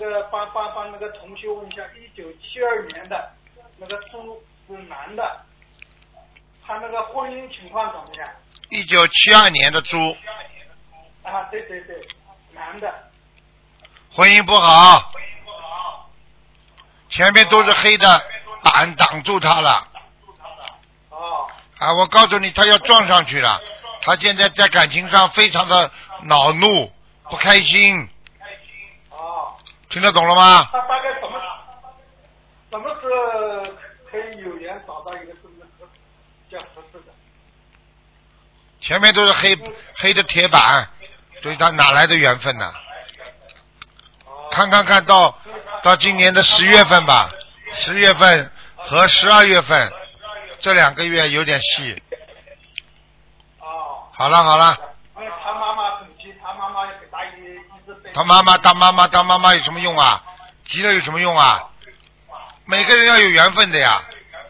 个帮那个同学问一下，1972年的那个猪是男的，他那个婚姻情况怎么样 ？1972年的猪。 啊，对，男的。 婚姻不好。前面都是黑的板挡住他了。 哦。 啊，我告诉你，他要撞上去了。他现在在感情上非常的恼怒，不开心。 哦。 听得懂了吗？ 他大概什么时候可以有缘找到一个真的比较合适的？ 前面都是黑的铁板，所以他哪来的缘分呢？看到今年的10月份吧，10月份和12月份这2个月有点戏。 哦。 好了。 他妈妈很急，他妈妈给他一直背。 当妈妈有什么用啊？急了有什么用啊？每个人要有缘分的呀。